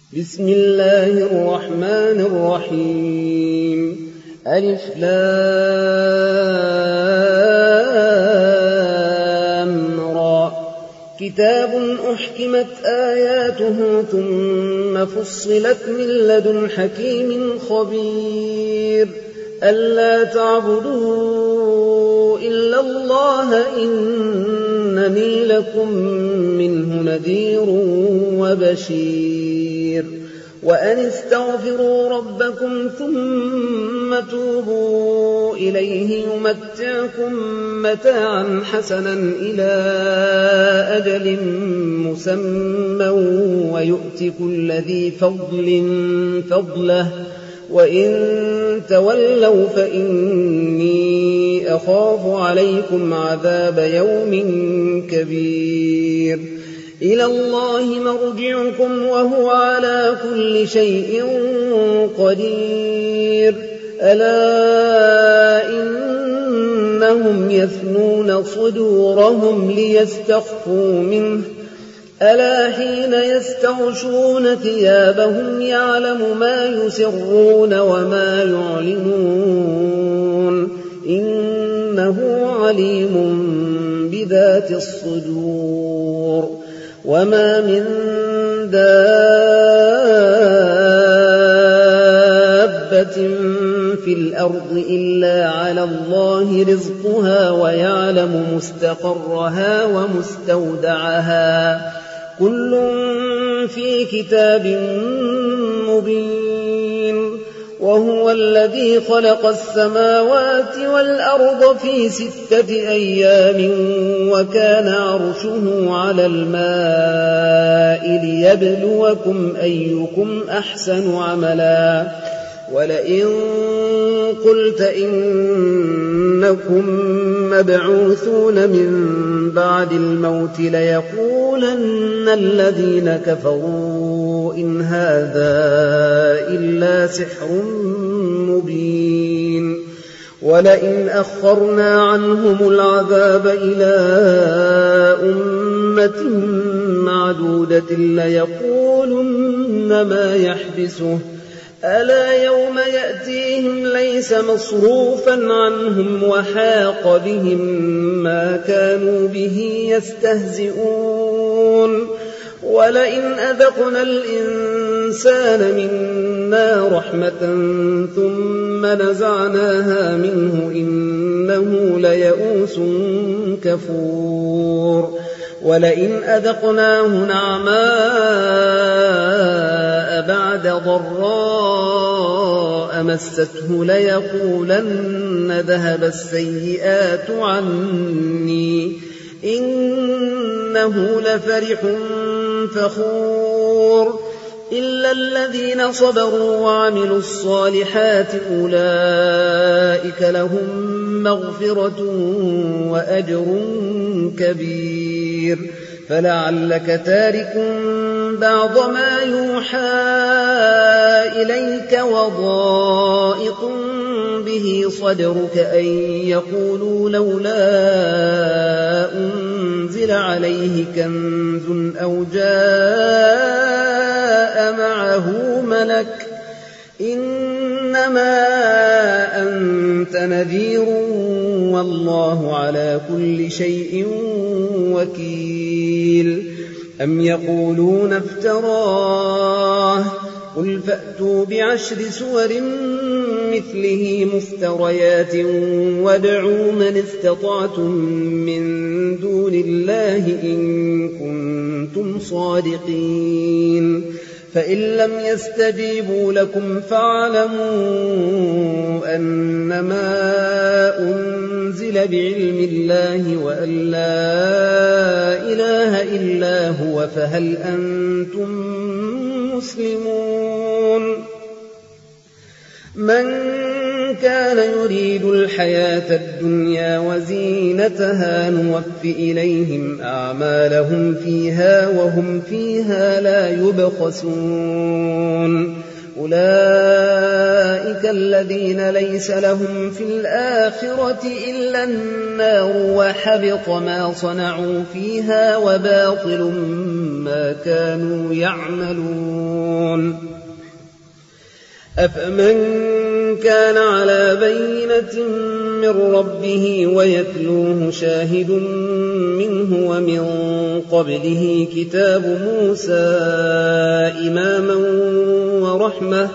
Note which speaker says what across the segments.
Speaker 1: بسم الله الرحمن الرحيم ألف لام را كتاب أحكمت آياته ثم فصلت من لدن حكيم خبير ألا تعبدوا إلا الله إنني لكم منه نذير وبشير وأن استغفروا ربكم ثم توبوا إليه يمتعكم متاعا حسنا إلى أجل مسمى ويؤت كل ذي فضل فضله وإن تولوا فإني أخاف عليكم عذاب يوم كبير إلى الله مرجعكم وهو على كل شيء قدير ألا إنهم يثنون صدورهم ليستخفوا منه ألا حين يستغشون ثيابهم يعلم ما يسرون وما يعلنون إنه عليم بذات الصدور وما من دابة في الأرض إلا على الله رزقها ويعلم مستقرها ومستودعها كل في كتاب مبين وهو الذي خلق السماوات والأرض في 6 أيام وكان عرشه على الماء ليبلوكم أيكم أحسن عملا ولئن قلت إنكم مبعوثون من بعد الموت ليقولن الذين كفروا إن هذا إلا سحر مبين ولئن أخرنا عنهم العذاب إلى أمة معدودة ليقولن ما يحبسه ألا يوم يأتيهم ليس مصروفا عنهم وحاق بهم ما كانوا به يستهزئون ولئن أذقنا الإنسان منا رحمة ثم نزعناها منه إنه ليئوس كفور ولئن أذقناه نعماء بعد ضراء مسته ليقولن ذهب السيئات عني إنه لفرح فخور إلا الذين صبروا وعملوا الصالحات أولئك لهم مغفرة وأجر كبير فلعلك تارك بعض ما يوحى إليك وضائق به صدرك أن يقولوا لولا أنزل عليه كنز أو جاء معه ملك إنما أنت نذير والله على كل شيء وكيل أم يقولون افتراه قل فأتوا ب10 سور مثله مفتريات وادعوا من استطعتم من دون الله إن كنتم صادقين فإن لم يستجيبوا لكم فاعلموا أنما أنزل بعلم الله وأن لا إله إلا هو فهل أنتم مسلمون من كان يريد الحياة الدنيا وزينتها نوف إليهم أعمالهم فيها وهم فيها لا يبخسون أولئك أولئك الذين ليس لهم في الآخرة إلا النار وحبط ما صنعوا فيها وباطل ما كانوا يعملون أفمن كان على بينة من ربه ويتلوه شاهد منه ومن قبله كتاب موسى إماما ورحمة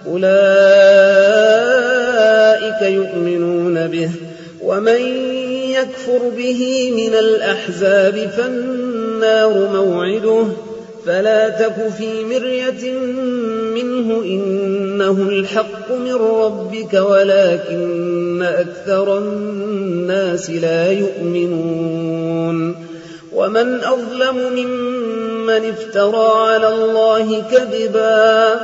Speaker 1: أولئك يؤمنون به ومن يكفر به من الأحزاب فالنار موعده فلا تك في مرية منه إنه الحق من ربك ولكن أكثر الناس لا يؤمنون ومن أظلم ممن افترى على الله كذبا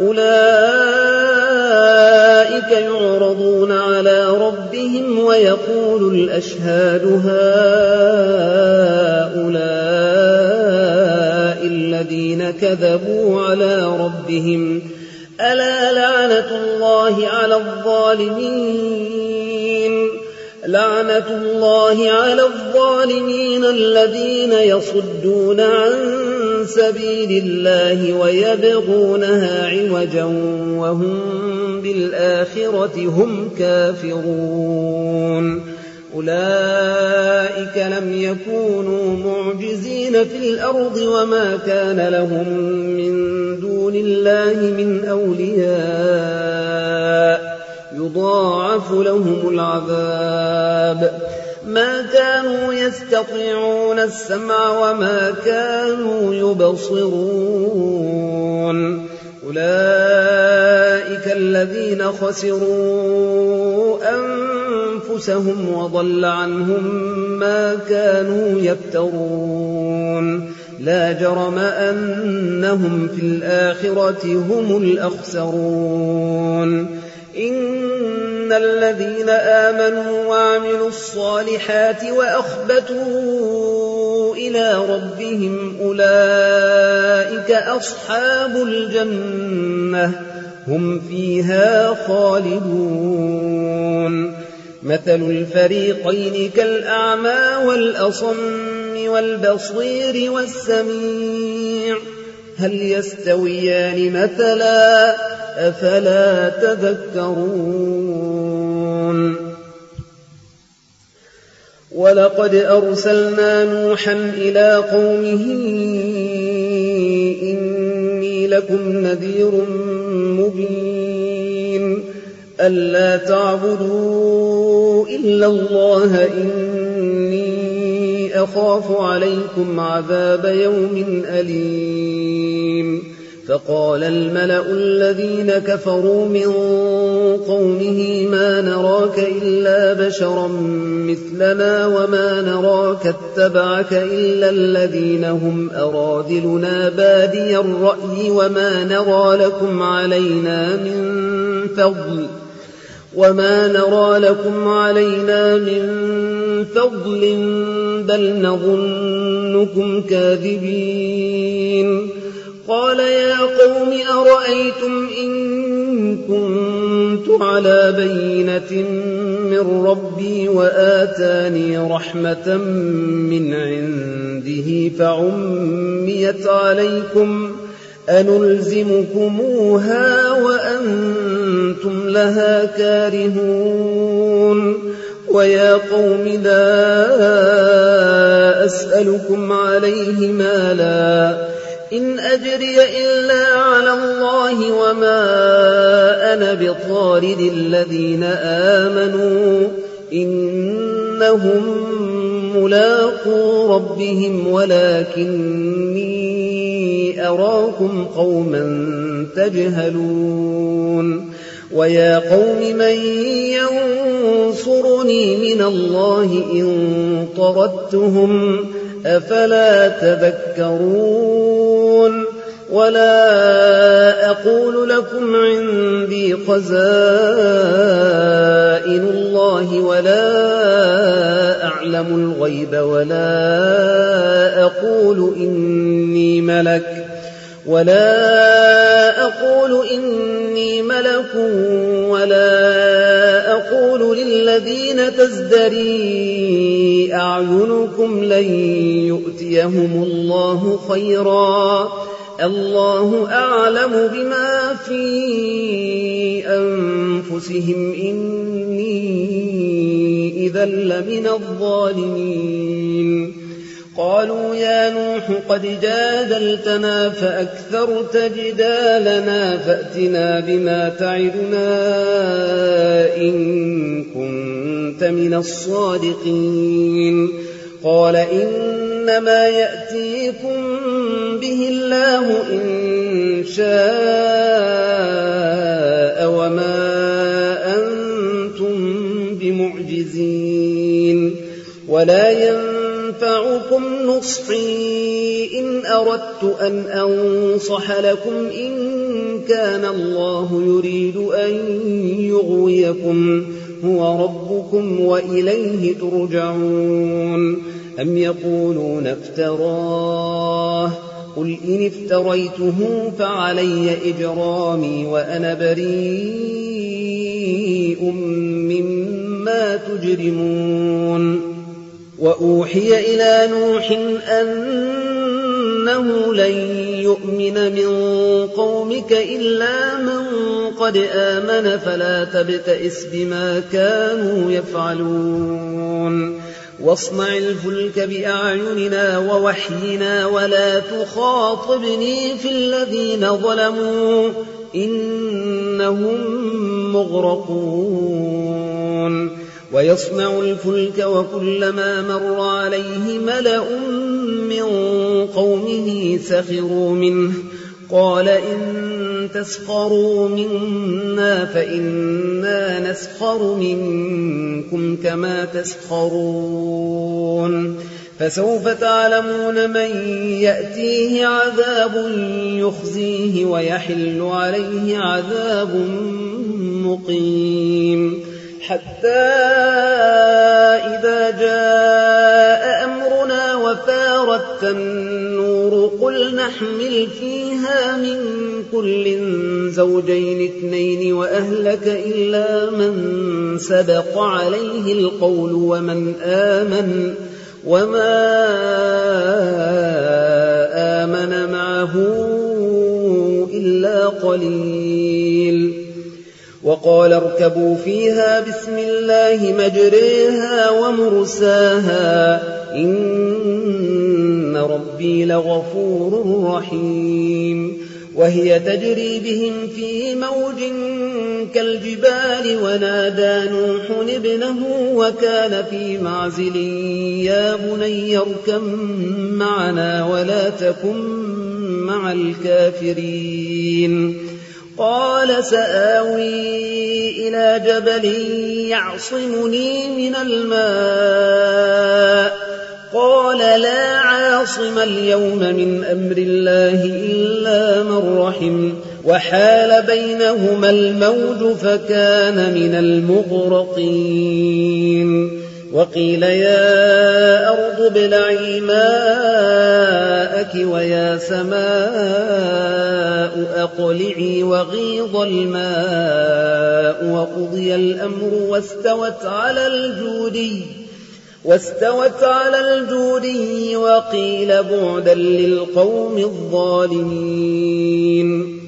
Speaker 1: أولئك يعرضون على ربهم ويقول الأشهاد هؤلاء الذين كذبوا على ربهم ألا لعنة الله على الظالمين الذين يصدون عن سبيل الله ويبغونها عوجا وهم بالآخرة هم كافرون أولئك لم يكونوا معجزين في الأرض وما كان لهم من دون الله من أولياء يضاعف لهم العذاب ما كانوا يستطيعون السمع وما كانوا يبصرون أولئك الذين خسروا أنفسهم وضل عنهم ما كانوا يفترون لا جرم أنهم في الآخرة هم الأخسرون إن الذين آمنوا وعملوا الصالحات وأخبتوا إلى ربهم أولئك أصحاب الجنة هم فيها خالدون مثل الفريقين كالأعمى والأصم والبصير والسميع هل يستويان مثلا أفلا تذكرون ولقد أرسلنا نوحا إلى قومه إني لكم نذير مبين ألا تعبدوا إلا الله إني أخاف عليكم عذاب يوم أليم فقال الملأ الذين كفروا من قومه ما نراك إلا بشرا مثلنا وما نراك اتبعك إلا الذين هم أراذلنا بادي الرأي وما نرى لكم علينا من فضل بل نظنكم كاذبين قال يا قوم أرأيتم إن كنت على بينة من ربي وآتاني رحمة من عنده فعميت عليكم أنلزمكموها وأنتم لها كارهون ويا قوم لا أسألكم عليه مالا إن أجري إلا على الله وما أنا بطارد الذين آمنوا إنهم ملاقو ربهم ولكني أراكم قوما تجهلون ويا قوم من ينصرني من الله إن طردتهم أفلا تذكرون ولا أقول لكم عندي خزائن الله ولا أعلم الغيب ولا أقول إني ملك ولا أقول إني ملك ولا أقول للذين تزدري أعينكم لن يؤتيهم الله خيرا الله أعلم بما في أنفسهم إني إذا لمن الظالمين قالوا يا نوح قد جادلتنا فأكثرت جدالنا فأتنا بما تعدنا إن كنت من الصادقين قال إنما يأتيكم به الله إن شاء وما أنتم بمعجزين ولا ينفعكم نصحي إن أردت أن أنصح لكم إن كان الله يريد أن يغويكم هو ربكم وإليه ترجعون أم يقولون افتراه قل إن افتريته فعلي إجرامي وأنا بريء مما تجرمون وأوحي إلى نوح أنه لن يؤمن من قومك إلا من قد آمن فلا تبتئس بما كانوا يفعلون واصنع الفلك بأعيننا ووحينا ولا تخاطبني في الذين ظلموا إنهم مغرقون ويصنع الفلك وكلما مر عليه ملأ من قومه سخروا منه قال إن تسخروا منا فإنا نسخر منكم كما تسخرون فسوف تعلمون من يأتيه عذاب يخزيه ويحل عليه عذاب مقيم حتى إذا جاء أمرنا وفارت النور قل نحمل فيها من كل زوجين اثنين وأهلك إلا من سبق عليه القول ومن آمن وما آمن معه إلا قليل وقال اركبوا فيها بسم الله مجريها ومرساها إن ربي لغفور رحيم وهي تجري بهم في موج كالجبال ونادى نوح ابنه وكان في معزل يا بني اركب معنا ولا تكن مع الكافرين قال سآوي إلى جبل يعصمني من الماء قال لا عاصم اليوم من أمر الله إلا من رحم وحال بينهما الموج فكان من المغرقين وقيل يا أرض ابلعي ماءك ويا سماء أقلعي وغيض الماء وقضي الأمر واستوت على الجودي وقيل بعدا للقوم الظالمين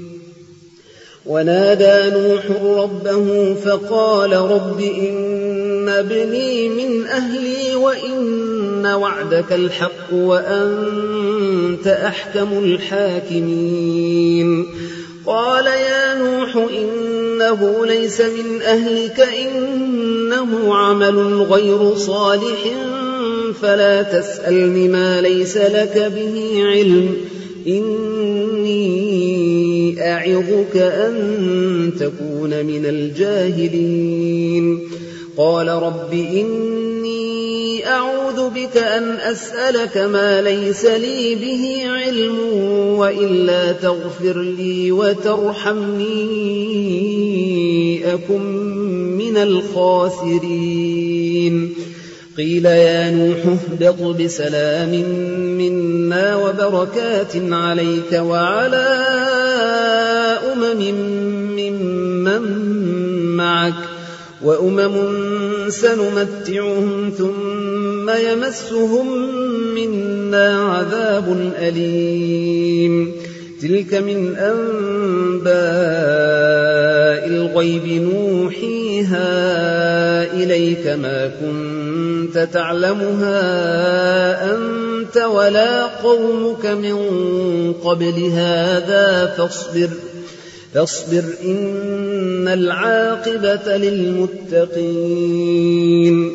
Speaker 1: ونادى نوح ربه فقال رب إن ابني من أهلي وإن وعدك الحق وأنت أحكم الحاكمين قال يا نوح إنه ليس من أهلك إنه عمل غير صالح فلا تسألني ما ليس لك به علم إني أعظك أن تكون من الجاهلين قال رب إني أعوذ بك أن أسألك ما ليس لي به علم وإلا تغفر لي وترحمني أكن من الخاسرين قيل يا نوح اهبط بسلام منا وبركات عليك وعلى أمم ممن معك وأمم سنمتعهم ثم يمسهم منا عذاب أليم تلك من أنباء الغيب نوحيها إليك ما كنت تعلمها أنت ولا قومك من قبل هذا فاصبر إن العاقبة للمتقين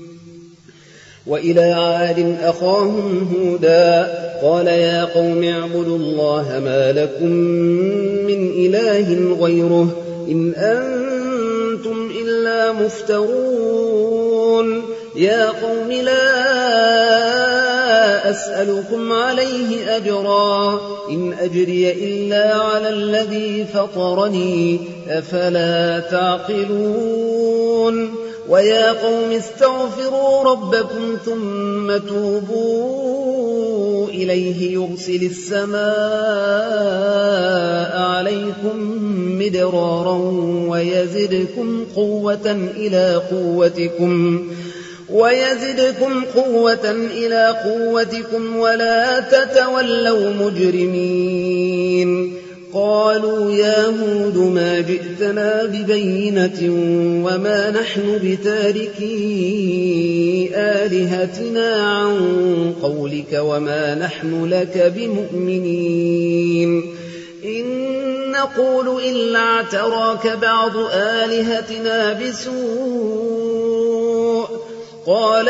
Speaker 1: وإلى عاد أخاهم هودا قال يا قوم اعبدوا الله ما لكم من إله غيره إن أنتم إلا مفترون يا قوم لا أسألكم عليه أجرا إن أجري إلا على الذي فطرني أفلا تعقلون ويا قوم استغفروا ربكم ثم توبوا إليه يرسل السماء عليكم مدرارا ويزدكم قوة إلى قوتكم ولا تتولوا مجرمين قالوا يا هود ما جئتنا ببينة وما نحن بتاركي آلهتنا عن قولك وما نحن لك بمؤمنين إن نقول إلا اعتراك بعض آلهتنا بسوء قال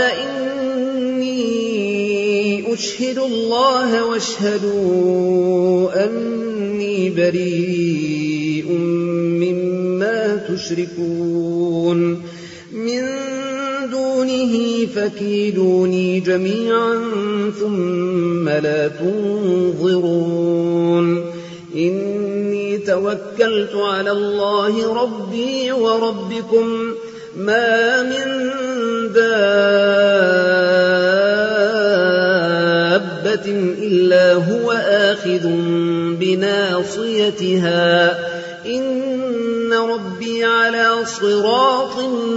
Speaker 1: إني أشهد الله واشهدوا أني بريء مما تشركون من دونه فكيدوني جميعا ثم لا تنظرون إني توكلت على الله ربي وربكم ما من دابة إلا هو آخذ بناصيتها إن ربي على صراط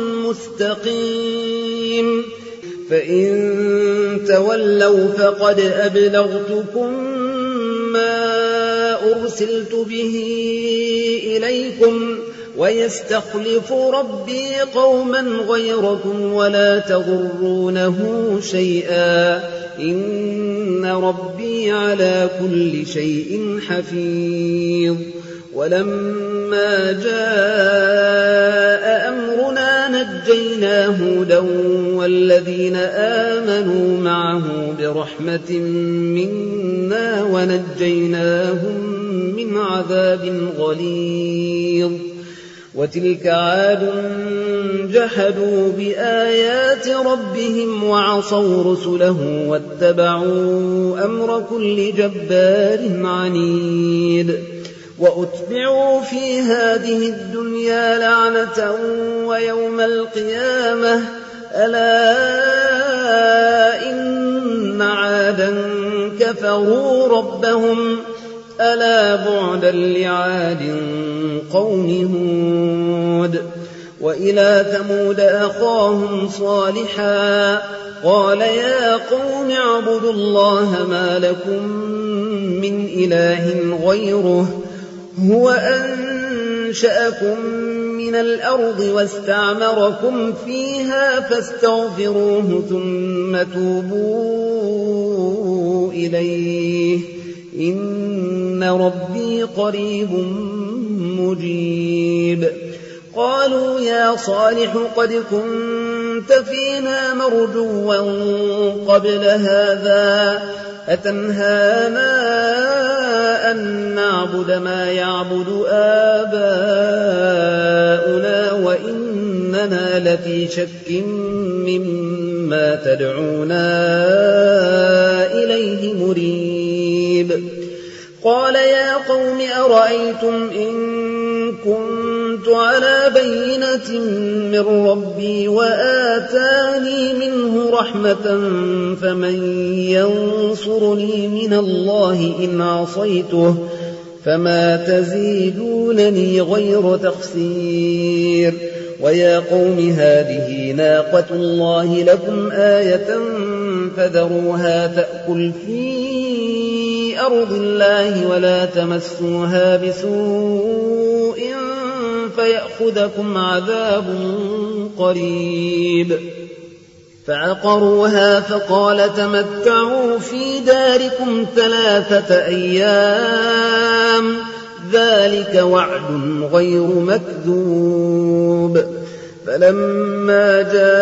Speaker 1: مستقيم فإن تولوا فقد أبلغتكم ما أرسلت به إليكم ويستخلف ربي قوما غيركم ولا تضرونه شيئا إن ربي على كل شيء حفيظ ولما جاء أمرنا نجينا هودا والذين آمنوا معه برحمة منا ونجيناهم من عذاب غليظ وتلك عاد جحدوا بآيات ربهم وعصوا رسله واتبعوا أمر كل جبار عنيد وأتبعوا في هذه الدنيا لعنة ويوم القيامة ألا إن عادا كفروا ربهم ألا بعدا لعاد قوم هود وإلى ثمود أخاهم صالحا قال يا قوم اعبدوا الله ما لكم من إله غيره هو أنشأكم من الأرض واستعمركم فيها فاستغفروه ثم توبوا إليه إن ربي قريب مجيب قالوا يا صالح قد كنت فينا مرجوا قبل هذا أتنهانا أن نعبد ما يعبد آباؤنا وإننا لفي شك مما تدعونا إليه مريب قال يا قوم أرأيتم إن كنت على بينة من ربي وآتاني منه رحمة فمن ينصرني من الله إن عصيته فما تزيدونني غير تخسير ويا قوم هذه ناقة الله لكم آية فذروها تأكل في أرض الله ولا تمسوها بسوء فيأخذكم عذاب قريب فعقروها فقال تمتعوا في داركم 3 أيام ذلك وعد غير مكذوب فلما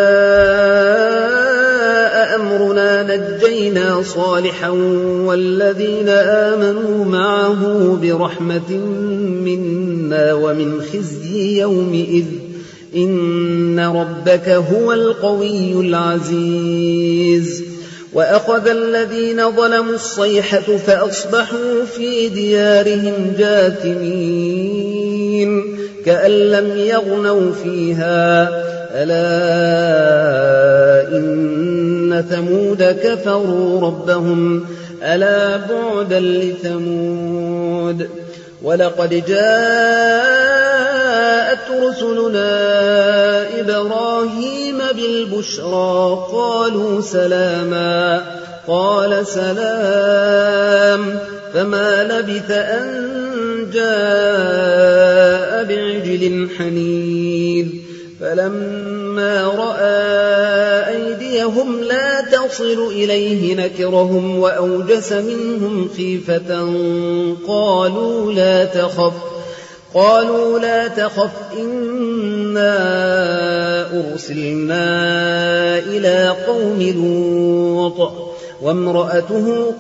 Speaker 1: جاء أمرنا نجينا صالحا والذين آمنوا معه برحمة منا ومن خزي يومئذ إن ربك هو القوي العزيز وأخذ الذين ظلموا الصيحة فأصبحوا في ديارهم جاثمين كأن لم يغنوا فيها ألا إن ثمود كفروا ربهم ألا بعدا لثمود ولقد جاءت رسلنا إبراهيم بالبشرى قالوا سلاما قال سلام فما لبث أن جاء بعجل حنيذ فلما رأى أيديهم لا تصل إليه نكرهم وأوجس منهم خيفة قالوا لا تخف إنا أرسلنا إلى قوم لوط وامرأته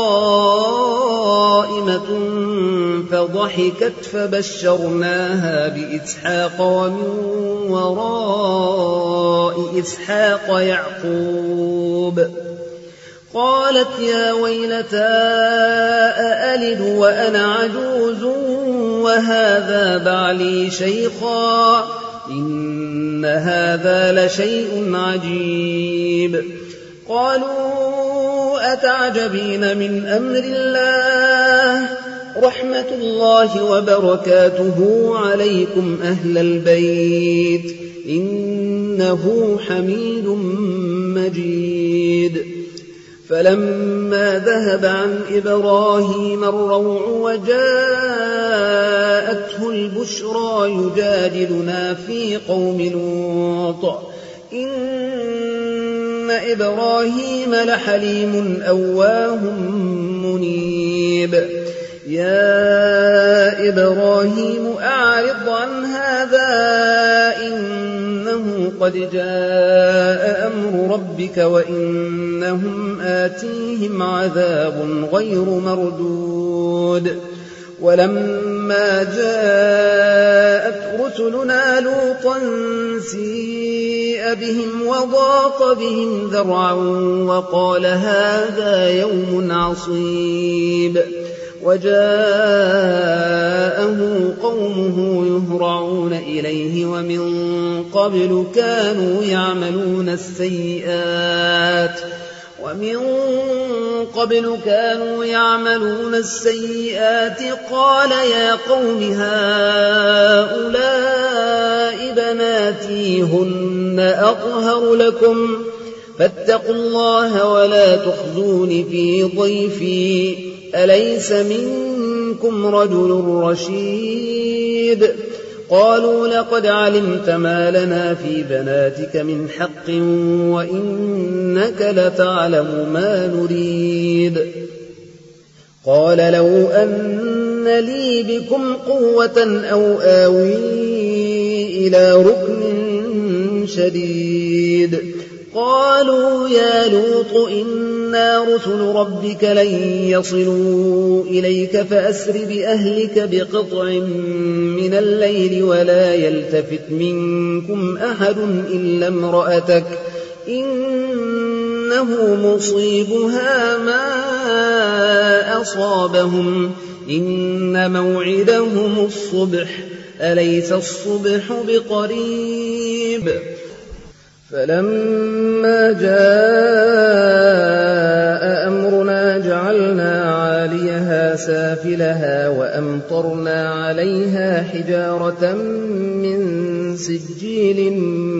Speaker 1: قائمة فضحكت فبشرناها بإسحاق ومن وراء إسحاق يعقوب قالت يا ويلتى أألد وأنا عجوز وهذا بعلي شيخا إن هذا لشيء عجيب قالوا أتعجبين من أمر الله رحمة الله وبركاته عليكم أهل البيت إنه حميد مجيد فلما ذهب عن إبراهيم الروع وجاءته البشرى يجادلنا في قوم لوط إن إبراهيم لحليم أواه منيب يا إبراهيم أعرض عن هذا إنه قد جاء أمر ربك وإنهم آتيهم عذاب غير مردود ولما جاءت رسلنا لوطا سيء بهم وضاق بهم ذرعا وقال هذا يوم عصيب وجاءه قومه يهرعون إليه ومن قبل كانوا يعملون السيئات قال يا قوم هؤلاء بناتي هن أطهر لكم فاتقوا الله ولا تخزون في ضيفي أليس منكم رجل رشيد قالوا لقد علمت ما لنا في بناتك من حق وإنك لتعلم ما نريد قال لو أن لي بكم قوة أو آوي إلى ركن شديد قالوا يا لوط إنا رسل ربك لن يصلوا إليك فأسر بأهلك بقطع من الليل ولا يلتفت منكم أحد إلا امرأتك إنه مصيبها ما أصابهم إن موعدهم الصبح أليس الصبح بقريب فلما جاء أمرنا جعلنا عاليها سافلها وأمطرنا عليها حجارة من سجيل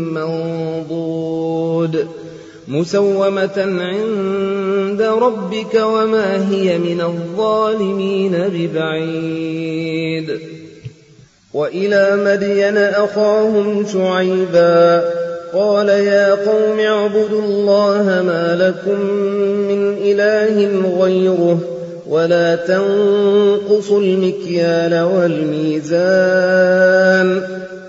Speaker 1: منضود مسومة عند ربك وما هي من الظالمين ببعيد وإلى مدين أخاهم شعيبا قال يا قوم اعبدوا الله ما لكم من إله غيره ولا تنقصوا المكيال والميزان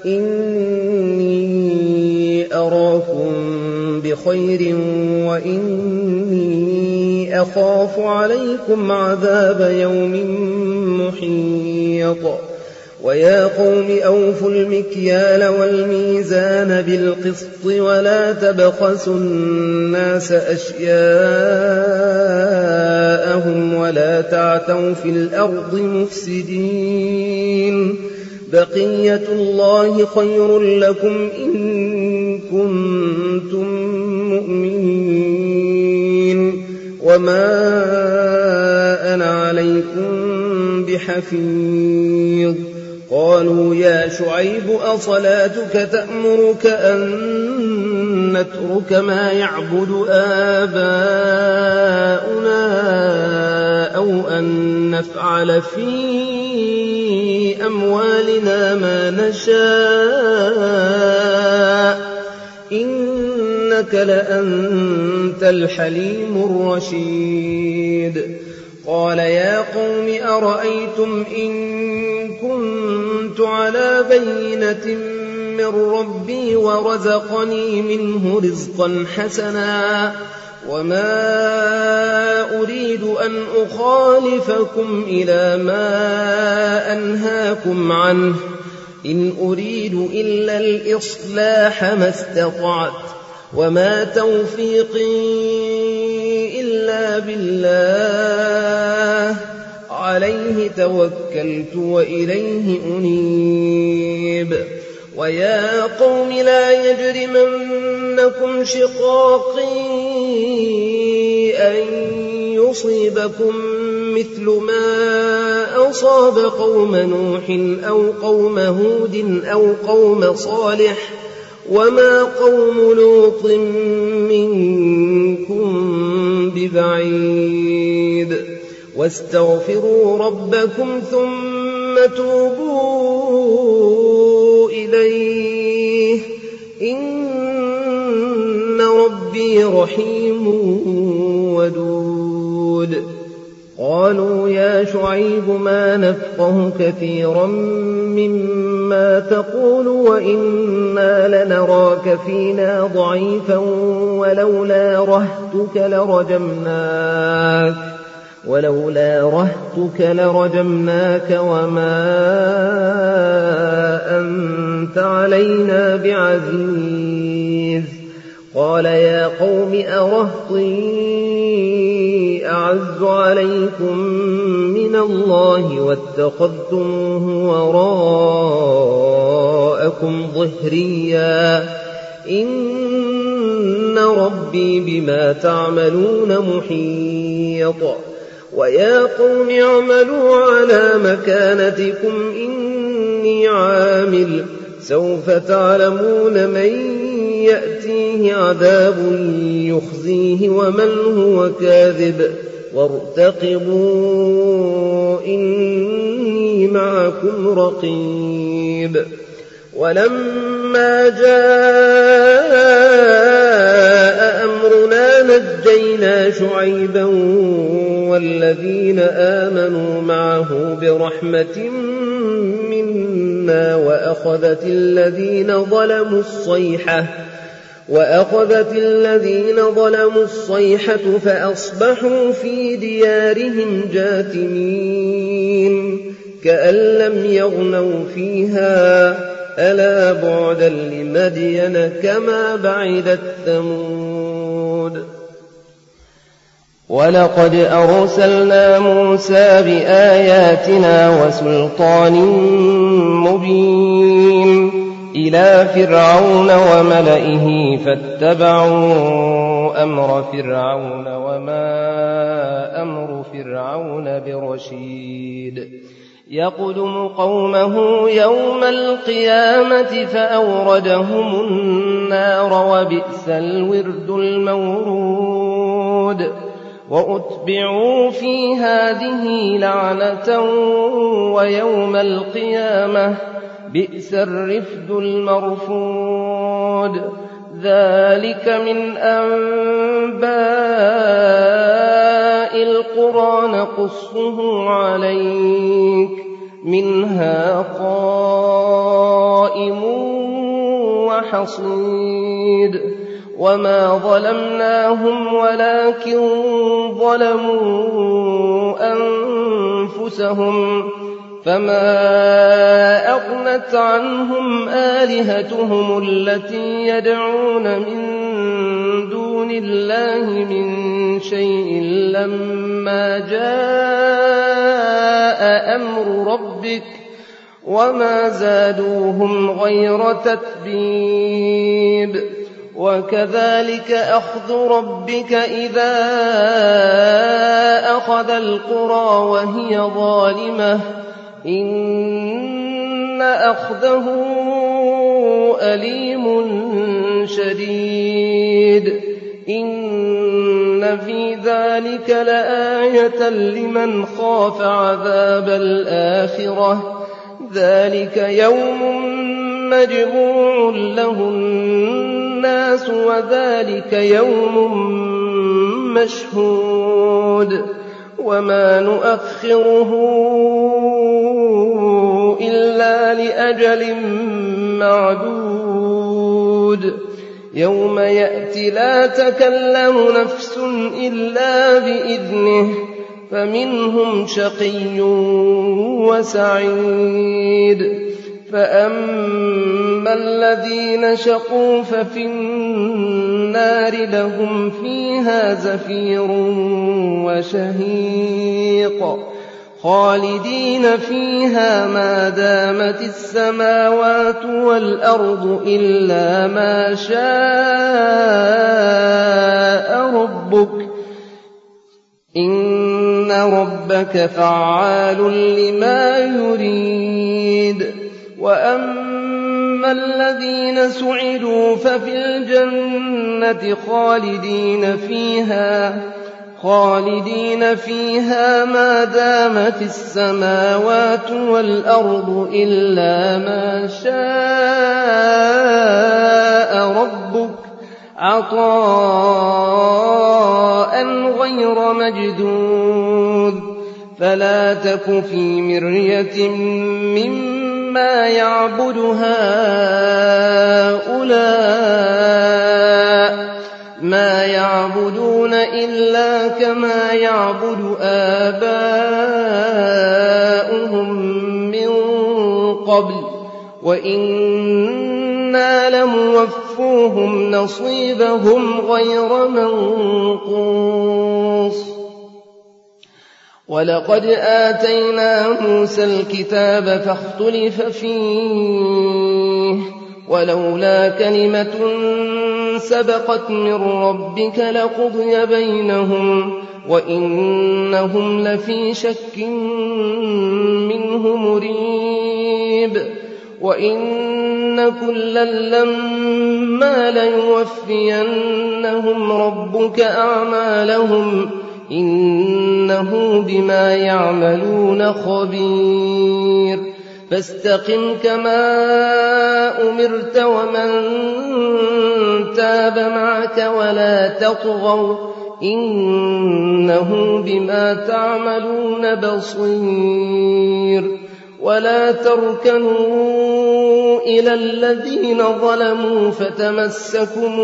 Speaker 1: إني أراكم بخير وإني أخاف عليكم عذاب يوم محيط ويا قوم أوفوا المكيال والميزان بالقسط ولا تبخسوا الناس أشياءهم ولا تعثوا في الأرض مفسدين بقية الله خير لكم إن كنتم مؤمنين وما أنا عليكم بحفيظ قالوا يا شعيب أصلاتك تأمرك أن نترك ما يعبد آباؤنا أو أن نفعل في أموالنا ما نشاء إنك لأنت الحليم الرشيد قال يا قوم أرأيتم إن كنت على بينة من ربي ورزقني منه رزقا حسنا وما أريد أن أخالفكم إلى ما أنهاكم عنه إن أريد إلا الإصلاح ما استطعت وما توفيقي إلا بالله عليه توكلت وإليه أنيب ويا قوم لا يجرمنكم شقاقي أن يصيبكم مثل ما أصاب قوم نوح أو قوم هود أو قوم صالح وما قوم لوط منكم ببعيد واستغفروا ربكم ثم توبوا إليه إن ربي رحيم ودود قالوا يا شعيب ما نفقه كثيرا مما تقول وإنا لنراك فينا ضعيفا ولولا رهتك لرجمناك وما أنت علينا بعزيز قال يا قوم أرهطي أعز عليكم من الله واتخذتموه وراءكم ظهريا إن ربي بما تعملون محيط ويا قوم اعملوا على مكانتكم إني عامل سوف تعلمون من يأتيه عذاب يخزيه ومن هو كاذب وارتقبوا إني معكم رقيب ولما جاء أمرنا نجينا شعيبا والذين آمنوا معه برحمة منا وأخذت الذين ظلموا الصيحة فأصبحوا في ديارهم جاثمين كأن لم يغنوا فيها ألا بعدا لمدين كما بعدت ثمود
Speaker 2: ولقد أرسلنا موسى بآياتنا وسلطان مبين إلى فرعون وملئه فاتبعوا أمر فرعون وما أمر فرعون برشيد يقدم قومه يوم القيامة فأوردهم النار وبئس الورد المورود وأتبعوا في هذه لعنة ويوم القيامة بئس الرفد المرفود ذلك من أنباء القرى نقصه عليك منها قائم وحصيد وما ظلمناهم ولكن ظلموا أنفسهم فما أغنت عنهم آلهتهم التي يدعون من دون الله من شيء لما جاء أمر ربك وما زادوهم غير تتبيب وكذلك أخذ ربك إذا أخذ القرى وهي ظالمة إن أخذه أليم شديد إن في ذلك لآية لمن خاف عذاب الآخرة ذلك يوم مجموع له الناس وذلك يوم مشهود وما نؤخره إلا لأجل معدود يوم يأتي لا تكلم نفس إلا بإذنه فمنهم شقي وسعيد فأما الذين شقوا ففي النار لهم فيها زفير وشهيق خالدين فيها ما دامت السماوات والأرض إلا ما شاء ربك إن ربك فعال لما يريد وأما الذين سعدوا ففي الجنة خالدين فيها ما دامت السماوات والأرض إلا ما شاء ربك عطاء غير مجدود فلا تك في مرية مما يعبد هؤلاء ما يعبدون إلا كما يعبد آباؤهم من قبل وإنا لموفوهم نصيبهم غير منقوص ولقد آتينا موسى الكتاب فاختلف فيه ولولا كلمة سبقت من ربك لقضي بينهم وإنهم لفي شك منه مريب وإن كلا لما ليوفينهم ربك أعمالهم إنه بما يعملون خبير فاستقم كما أمرت ومن تاب معك ولا تطغوا إنه بما تعملون بصير ولا تركنوا إلى الذين ظلموا فتمسكم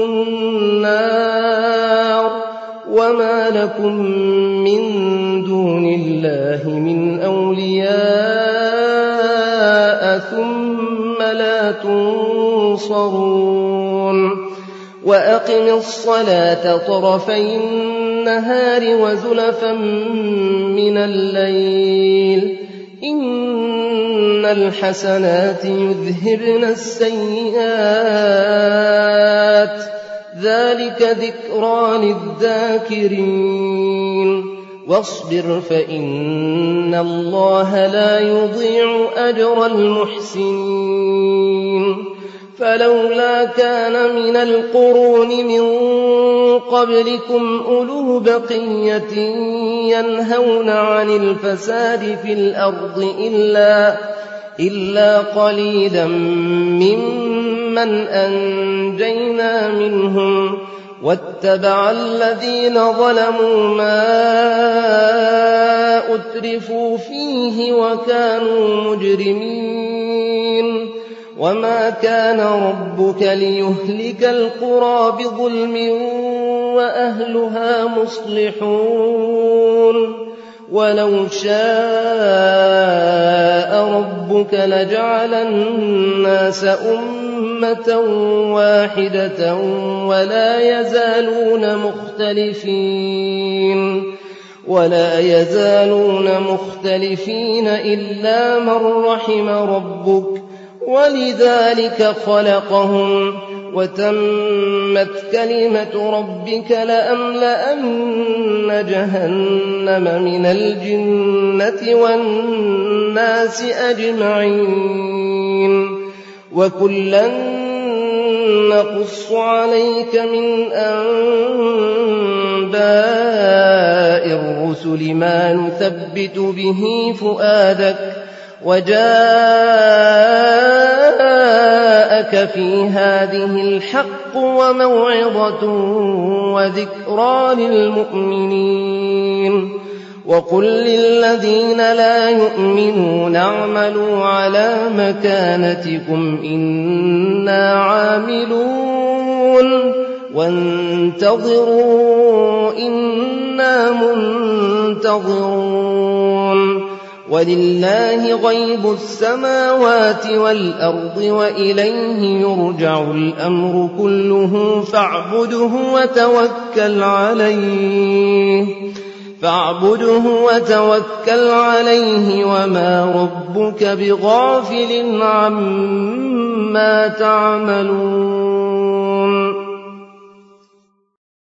Speaker 2: النار وما لكم من دون الله من أولياء ثم لا تنصرون وأقم الصلاة طرفي النهار وزلفا من الليل إن الحسنات يذهبن السيئات ذلك ذكرى للذاكرين واصبر فإن الله لا يضيع أجر المحسنين فلولا كان من القرون من قبلكم أولو بقية ينهون عن الفساد في الأرض إلا قليلا ممن أنجينا منهم واتبع الذين ظلموا ما أترفوا فيه وكانوا مجرمين وما كان ربك ليهلك القرى بظلم وأهلها مصلحون ولو شاء ربك لجعل الناس أمة واحدة ولا يزالون مختلفين إلا من رحم ربك ولذلك خلقهم وتمت كلمة ربك لأملأن جهنم من الجنة والناس أجمعين وكلا نقص عليك من أنباء الرسل ما نثبت به فؤادك وجاءك في هذه الحق وموعظة وذكرى للمؤمنين وقل للذين لا يؤمنون اعملوا على مكانتكم إنا عاملون وانتظروا إنا منتظرون ولله غيب السماوات والأرض وإليه يرجع الأمر كله فاعبده وتوكل عليه وما ربك بغافل عما تعملون